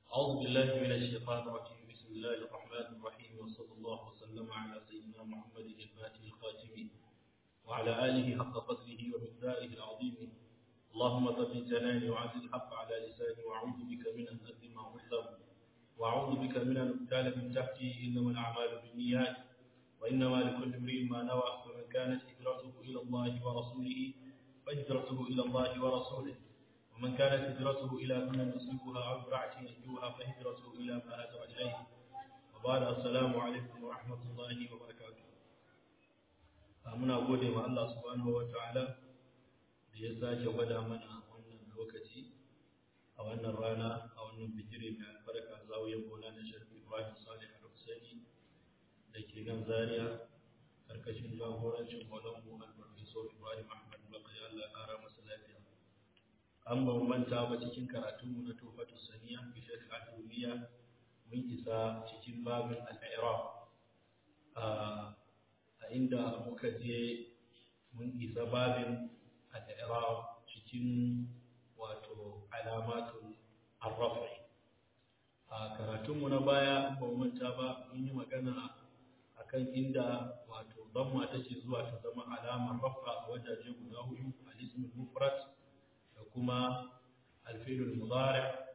أعوذ بالله من الشيطان الرجيم. بسم الله الرحمن الرحيم، وصلى الله وسلم على سيدنا محمد الفاتح الخاتم وعلى آله حق قدره ومقداره العظيم. اللهم ثبت جناني وعزل الحق على لساني، وأعوذ بك من أن أظلم أو أظلم، وأعوذ بك من أن أبتال من تحتي. إنما الأعمال بالنيات وإنما لكل امرئ ما نوى. فمن كانت هجرته إلى الله ورسوله فهجرته إلى الله ورسوله، ومن كانت هجرته إلى دنيا يصيبها أو امرأة ينجوها فهجرته إلى ما هاجر إليه. وبعد، السلام عليكم ورحمة الله وبركاته. muna gode ma Allah subhanahu wa ta'ala da ya sake gwada mana wannan lokaci a wannan rana, a wannan bigire mai albarka, zawiyar Maulana Sharif Ibrahim Salih Al-Husaini da ke nan Zaria, karkashin jagorancin Maulanmu Al-Professor Ibrahim Ahmad Baqi, Allah ya kara masa lafiya. An ba manta ba cikin karatunmu na Tuhfatu Saniya bi Shaykh Al-Dumiya, mun isa cikin babin al-i'rab. A inda muka je mun isa babin al-i'rab cikin wato alamatul ar-raf'i. A karatunmu na baya ba manta ba mun yi magana akan inda wato damma take zuwa ta zama alamar raf'a a wajaje guda hudu: al-ismul mufrad, da kuma al-fi'lul mudari',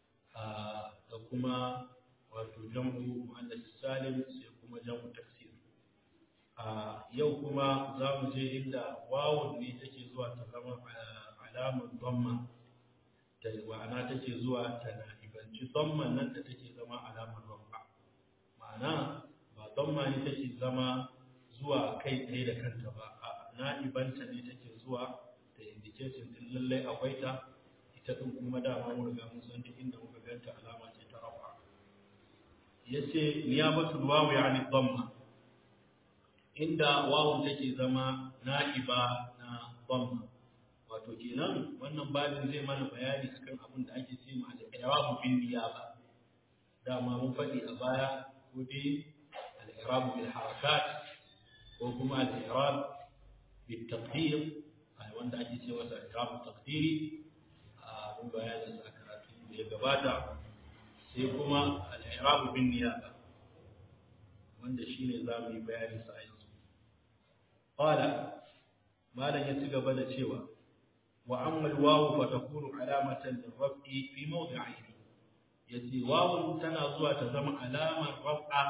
da kuma wato jam'u muannas salim, sai kuma jam'u taksir. Yau kuma za mu je inda wawun ne take zuwa ta zama alamar damma, da ma'ana take zuwa ta na'ibanci damman nan da take zama alamar raf'a. Ma'ana ba damma ne take zama zuwa kai tsaye da kanta ba, na'ibanta ne take zuwa da indication din lallai akwai ta, ita din kuma dama mun riga mun san duk inda muka ganta alama ce ta rafa. Yace niyabatul wawu yani dhamma, inda wawun take zama na'iba na dhamma. Wato kenan wannan babin zai mana bayani cikin abin da ake cewa al-i'rab bin niyaba. Dama mun faɗi a baya, ko dai al-i'rab bil harakat ko kuma al-i'rab bil taqdir, wanda ake cewa al-i'rab taqdiri, mun bayani a karatu da ya gabata. Sai kuma al-i'rab bin niyaba, wanda shine zamu yi bayani sa yanzu. Qala, malan ya ci gaba da cewa wa amma al-wawu fa takunu alamatan lirraf'i fi mawdi'ayn. Yace wawun tana zuwa ta zama alamar raf'a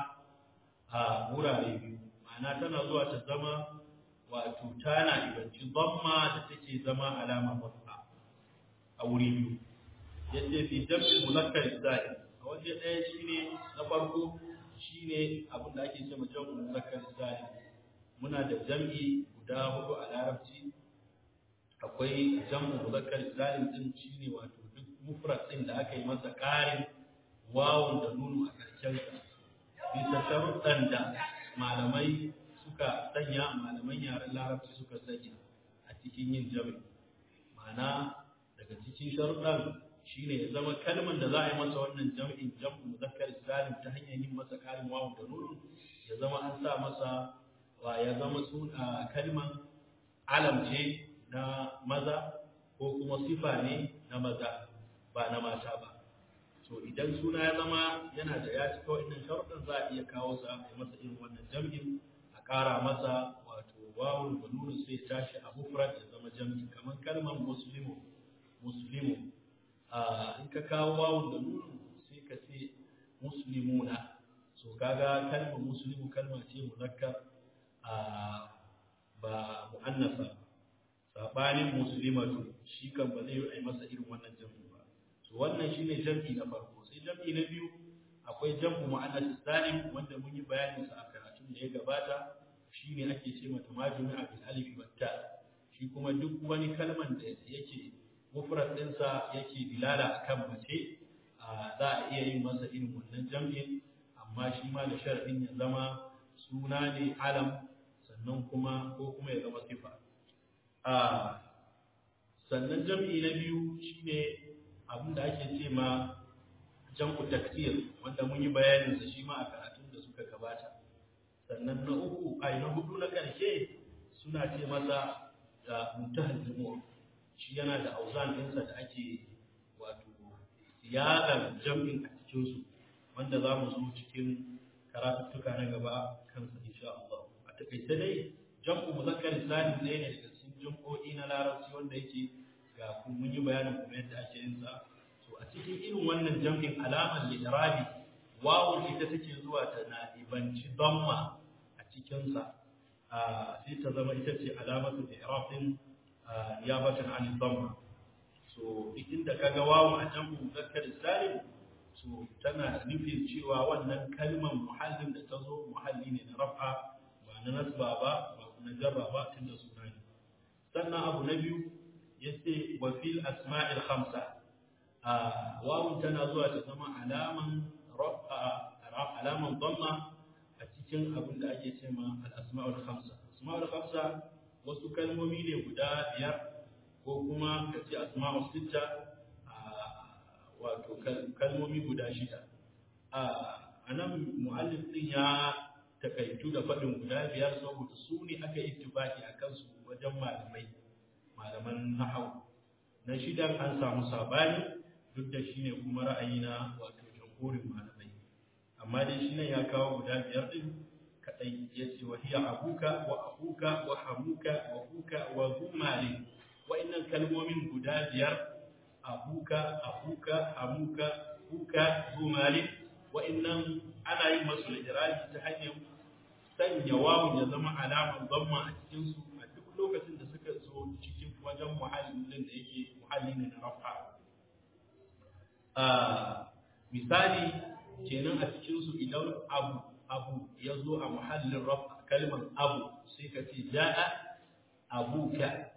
a wurare biyu, ma'ana tana zuwa ta zama wato tana ibanci dhamma da take zama alamar raf'a a wuri biyu. Yace fi jam'il muzakkar zalim, a waje ɗaya shine na farko, shine abin da ake cewa jam'ul muzakkar zalim. Muna da jam'i guda hudu a larabci. Akwai jam'u muzakkar zalim din, shine wato duk mufrad din da aka yi masa ƙarin wawun da nunu a ƙarshen sa, bisa sharuɗan da malamai suka sanya, malaman yaren larabci suka sanya a cikin yin jam'i. Ma'ana daga cikin sharuɗan shine ya zama kalman da za a yi masa wannan jam'in, jam'u muzakkar zalim, ta hanyar yin masa ƙarin wawun da nunu, ya zama an sa masa ya zama kalman alam ce na maza ko kuma sifa ne na maza, ba na mata ba. So idan suna ya zama yana da ya cika wa'annan sharuɗan, za a iya kawo sa a masa irin wannan jam'in, a ƙara masa wato wawun da nunu, sai tashi a mufrad ya zama jam'i. Kamar kalmar muslimu, in ka kawo wawun da nunu sai ka ce muslimuna. So kaga kalmar muslimu kalma ce muzakkar, ba mu'annasa. Sabanin muslimatu, shi kan ba zai yi masa irin wannan jam'i ba. So wannan shine jam'i na farko. Sai jam'i na biyu, akwai jam'u mu'annas salim, wanda mun yi bayanin sa a karatun da ya gabata. Shine ake ce mata majmu'a bil alif wa ta. Shi kuma duk wani kalman da yake mufrad din sa yake dilala akan mace, za a iya yin masa irin wannan jam'in, amma shi ma da sharadin ya zama suna ne alam, sannan kuma ko kuma ya zama sifa. Sannan jam'i na biyu shine abin da ake ce ma jam'u taksir, wanda mun yi bayanin sa shi ma a karatun da suka gabata. Sannan na uku, na hudu na karshe, suna ce masa da muntahal jumu'a. Shi yana da auzan ɗinsa da ake wato ziyadar jam'in a cikin su wanda za mu zo cikin karatuttuka na gaba kansa insha Allah. A takaice dai jam'u muzakkar salim ne daga cikin jam'o'i na larabci wanda yake ga kun mun yi bayanin kuma yadda ake yin sa. So a cikin irin wannan jam'in alamar li'irabi wawun ita take zuwa ta na'ibanci damma a cikin sa sai ta zama ita ce alamatu i'rabin niyabatan an damma. So duk inda kaga wawun a jam'u muzakkar salim so tana nufin cewa wannan kalmar muhallin da ta zo muhalli ne na raf'a ba na nasba ba na jarra ba tunda suna ne. Sannan abu na biyu yace wa fil asma'il khamsa wawun tana zuwa ta zama alaman raf'a alaman dhamma a cikin abin da ake cewa al asma'ul khamsa. Asma'ul khamsa wasu kalmomi ne guda biyar ko kuma kace asma'ul sitta wato kalmomi guda shida. A nan mu'allif din ya takaitu da faɗin guda biyar saboda su ne aka yi ittifaki a kansu wajen malaman nahau. Na shidan an samu sabani duk da shi ne kuma ra'ayi na wato jamhurin malamai. Amma dai shi nan ya kawo guda biyar din kaɗai ya ce wa hiya abuka wa akuka wa hamuka wa kuka wa zumali. Wa'innan kalmomin guda biyar abuka, hamuka, kuka, zumali, wa'annan ana yin masu ijrabi ta hanyar sanya wawun ya zama alamar dhamma a cikin su a duk lokacin da suka zo cikin wajen muhallin da yake muhalli ne na rafa. Misali kenan a cikin su idan abu ya zo a muhallin rafa kalmar abu sai ka ce ja'a abuka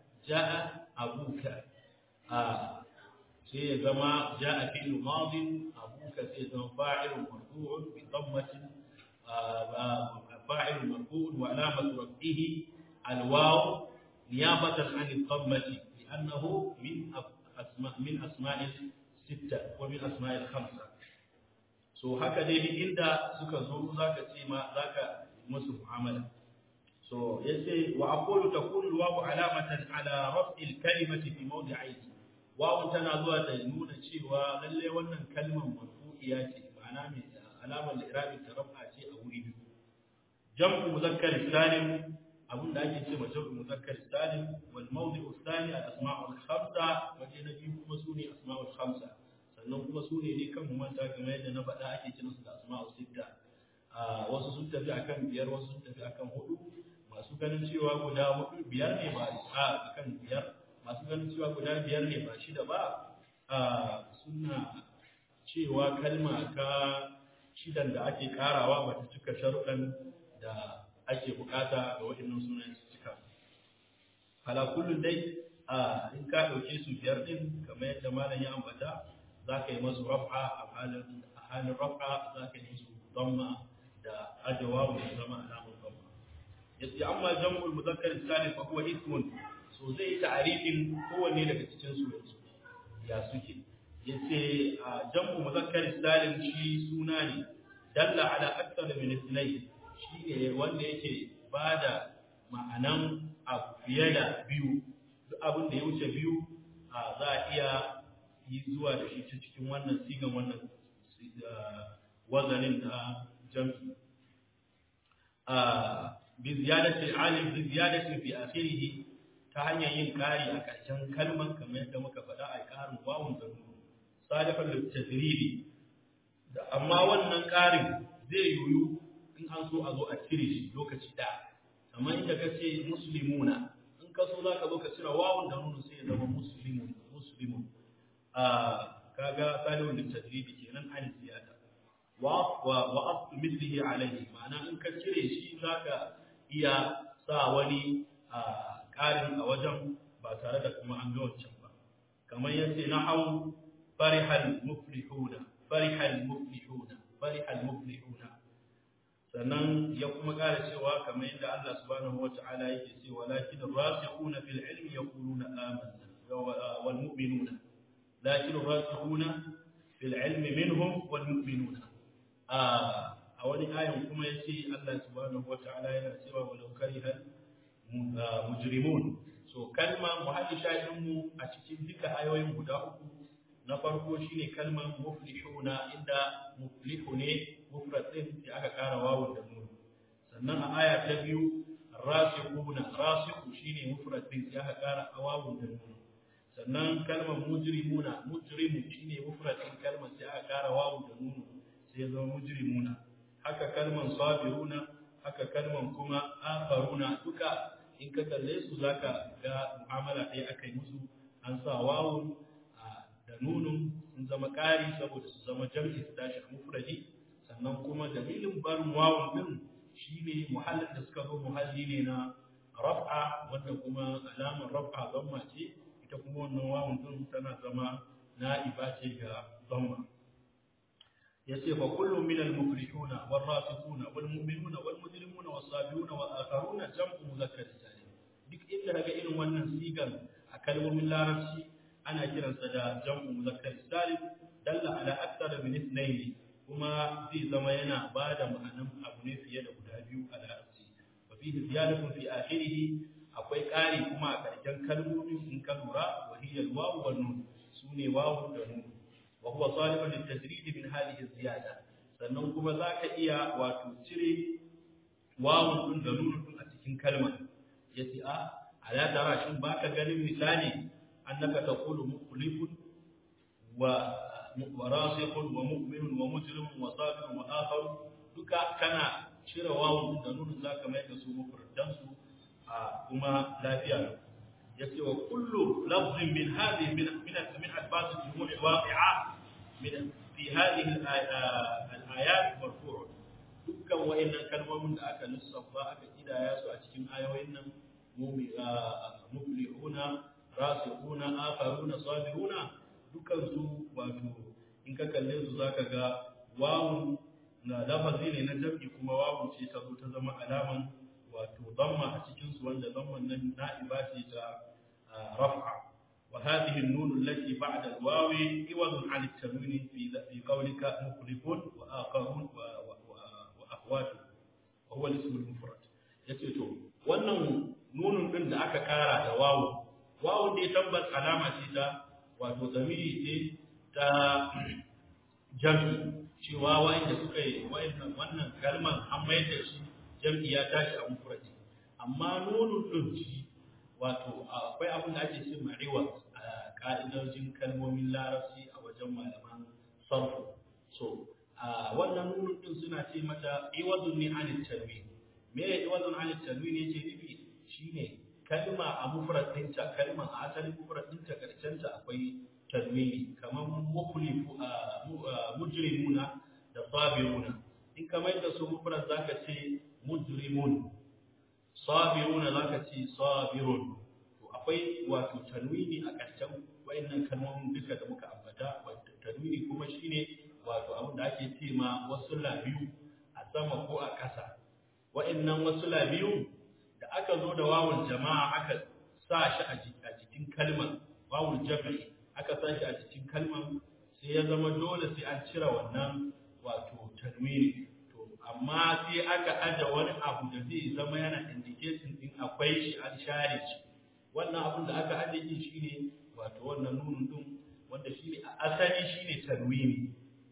sai ya zama ja'a fi'l madin abuka sai ya zama fa'ilun marfu'un bi dhammatin fa'ilun marfu'un wa alamatu raf'ihi al-waw niyabatan 'an ad-dhammati li'annahu min asma'il sitta wa min asma'il khamsa. So haka dai duk inda suka zo zaka ce ma zaka musu mu'amala. So yace wa aqulu takunu al-waw alamatan 'ala raf'il kalimati fi mawdi'ihi. Wawun tana zuwa da nuna cewa lalle wannan kalmar marfu'iya ce ma'ana mai alamar i'rabi ta rafa ce a wuri biyu. Jam'u muzakkar salim abunda ake cewa jam'u muzakkar salim wal mawdi'u thani al asma'ul khamsa waje na biyu kuma sune asma'ul khamsa sannan kuma sune ne kan mu manta kamar yadda na faɗa ake cewa su da asma'ul sitta. Wasu sun tafi akan biyar wasu sun tafi akan hudu masu ganin cewa guda hudu biyar ne ba akan biyar masu ganin cewa guda biyar ne ba shida ba suna cewa kalma ta shidan da ake karawa ba ta cika sharuɗan da ake bukata ga waɗannan sunayen su cika. Ala kullun dai in ka ɗauke su biyar ɗin kamar yadda malam ya ambata za ka yi masu raf'a a halin raf'a za ka yi su dhamma da ajawa mai zama alamar dhamma. Yace amma jam'ul muzakkar salim fa huwa ismun so zai yi ta'arifin kowanne daga cikin su yanzu ya suke. Yace jam'u muzakkar salim shi suna ne dalla ala akthar min ithnayn shi ne wanda yake bada ma'anan abu fiye da biyu duk abin da ya wuce biyu za a iya yi zuwa da shi cikin wannan sigan wannan wazanin da jam'i bi ziyadati alim bi ziyadati fi akhirih ta hanyar yin kari a ƙarshen kalmar kamar yadda muka faɗa a ƙarin wawun da nunu sadafan littadribi da amma wannan ƙarin zai yiwu in an so a zo a cire shi lokaci ɗaya kamar inda ka ce muslimuna in ka so za ka zo ka cire wawun da nunu sai ya zama muslimun kaga sadafan littadribi kenan an ziyada wa aslu mithlihi alayhi ma'ana in ka cire shi zaka iya sa wani ƙarin a wajen ba tare da kuma an ga wancan ba kamar yace na hau farihal muflihuna sannan ya kuma ƙara cewa kamar yadda Allah subhanahu wata'ala yake cewa lakin rasikhuna fil ilmi yaquluna amanna wal mu'minuna lakin rasikhuna fil ilmi minhum wal mu'minuna a wani ayan kuma yace Allah subhanahu wata'ala yana cewa walau karihal mujrimun so kalma muhalli shahidin mu a cikin duka ayoyin guda uku na farko shine kalmar muflihuna inda muflihu ne mufrad din sai aka kara wawun da nun sannan a aya ta biyu rasikhuna rasikhu shine mufrad din sai aka kara wawun da nun sannan kalmar mujrimuna mujrimu shine mufrad din kalmar sai aka kara wawun da nun sai ya zama mujrimuna haka kalmar sabiruna haka kalmar kuma akharuna duka in ka kalle su zaka ga mu'amala ɗaya aka yi musu an sa wawun da nunun sun zama ƙari saboda su zama jam'i su tashi a mufradi sannan kuma dalilin barin wawun din shine muhallin da suka zo muhalli ne na raf'a wanda kuma alamar raf'a zamma ce ita kuma wannan wawun din tana zama na'iba ce ga zamma yace fa kullu min al-muflihuna war-rasikhuna wal-mu'minuna wal-mujrimuna was-sabiruna wa-akharuna jam'u mudhakkar salim duk inda kaga irin wannan sigan a kalmomin larabci ana kiransa da jam'u muzakkar salim dalla ala akthar min ithnayn kuma zai zama yana bada ma'anan abu ne fiye da guda biyu a larabci wa fihi ziyadatun fi akhirih akwai ƙari kuma a ƙarshen kalmomin in ka lura wa hiya al-wawu wan nun sune wawu da nun wa huwa salihun lit-tajrid min hadhihi ziyada sannan kuma zaka iya wato cire wawun din da nun din a cikin kalmar yace ala tara shin baka ganin misali annaka taqulu mukhlifun wa rasikun wa mu'minun wa mujrimun wa sabirun wa akhar duka kana cire wawun da nun zaka mai da su mufradan su kuma lafiya yace wa kullu lafzin min hadhihi min albas al-jumul waqi'a min fi hadhihi al-ayat marfu' dukkan wa'annan kalmomin da aka lissafa aka kidaya su a cikin ayoyin nan muflihuna rasikhuna akharuna sabiruna dukkan su wato in ka kalle su zaka ga wawun na lafazi ne na jam'i kuma wawun ce ta zo ta zama alaman wato damma a cikin su wanda damman nan na'iba ce ta raf'a wa hadhihi an-nun allati ba'da al-wawi iwadun 'an at-tanwin fi qawlika mukhlifun wa akharun wa akhwatu wa huwa al-ism al-mufrad yace to wannan nunun din da aka kara da wawu wawun dai tabbas alama ce ta wato zamiri ce ta jam'i cewa wanda suka yi wannan kalmar an mai da shi jam'i ya tashi a mufradi amma nunun din shi wato akwai abin da ake cewa riwaz a ka'idojin kalmomin larabci a wajen malaman sarfu so wannan nunun din suna ce mata iwadun ni anit tanwin me iwadun anit tanwin yake nufi shine kalma a mufrad ɗinta kalma a asalin mufrad ɗinta karshenta akwai tanwini kamar mukhlifu mujrimuna da sabiruna in kamar da su mufrad zaka ce mujrimun sabiruna zaka ce sabirun to akwai wato tanwini a karshen wayannan kalmomin duka da muka ambata wato tanwini kuma shine wato abin da ake ce ma wasu labiyu a sama ko a ƙasa wayannan wasu labiyu da aka zo da wawul jama'a aka sa shi a cikin kalmar wawul jam'i aka sa shi a cikin kalmar sai ya zama dole sai an cire wannan wato tanwini to amma sai aka aje wani abu da zai zama yana indication din akwai shi an share shi wannan abun da aka aje shi shine wato wannan nunun din wanda shine a asali shine tanwini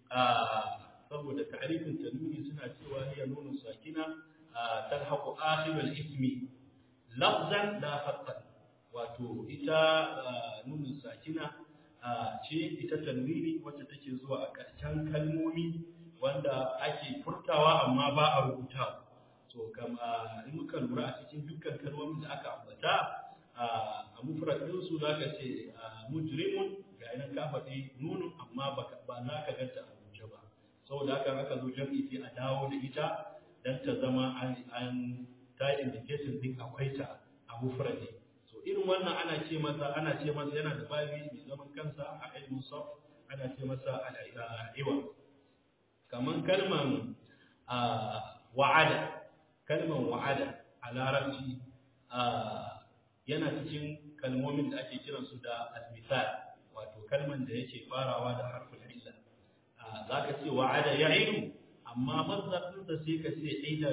saboda ta'rifin tanwini suna cewa hiya nunun sakina talhaqu akhir al-ismi lafzan la khattan wato ita nunun sakina ce ita tanwini wacce take zuwa a ƙarshen kalmomi wanda ake furtawa amma ba a rubuta so kama in muka lura a cikin dukkan kalmomin da aka ambata a mufrad din su zaka ce mujrimun ga idan ka faɗi nunun amma ba za ka ganta a rubuce ba saboda haka aka zo jam'i sai a dawo da ita dan ta zama an ta indication din akwai ta a mufradi so irin wannan ana ce masa yana da babi mai zaman kansa a ilmin sarf ana ce masa al-iwa kaman kalman wa'ada a larabci yana cikin kalmomin da ake kiransu da al-misal wato kalman da yake farawa da harfin illa zaka ce wa'ada ya'idu amma mazdar da sai ka ce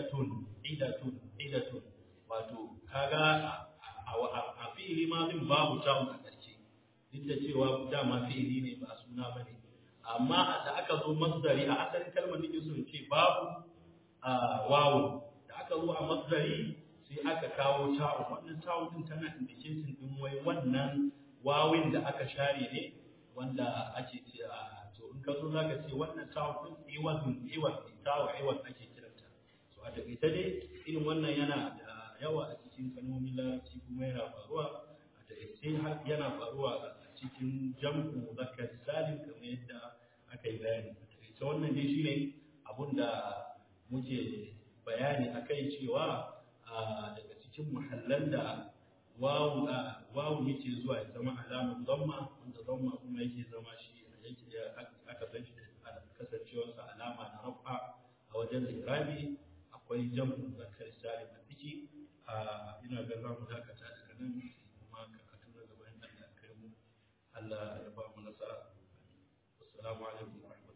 idatun wato kaga a fi'ili ma din babu ta'un a ƙarshe duk da cewa dama fi'ili ne ba suna bane amma da aka zo masdari a asalin kalmar nake so in ce babu wawu da aka zo a masdari sai aka kawo ta'u wannan ta'u din tana indication din wai wannan wawin da aka share ne wanda ake ce to in ka zo zaka ce wannan ta'u din iwaz ake kiranta so a take dai irin wannan yana da yawa a cikin kalmomin larabci kuma yana faruwa a take har yana faruwa a cikin jam'u muzakkar salim kamar yadda aka yi bayani a take wannan dai shine abunda muke bayani akai cewa daga cikin muhallan da wawu yake zuwa ya zama alamar dhamma wanda dhamma kuma yake zama shi aka san shi da kasancewarsa alama na rafa a wajen irabi akwai jam'u zakar salim a ciki ina ga za mu dakata daga nan kuma karatu na gaban Allah ya kai mu Allah ya ba mu nasara assalamu alaikum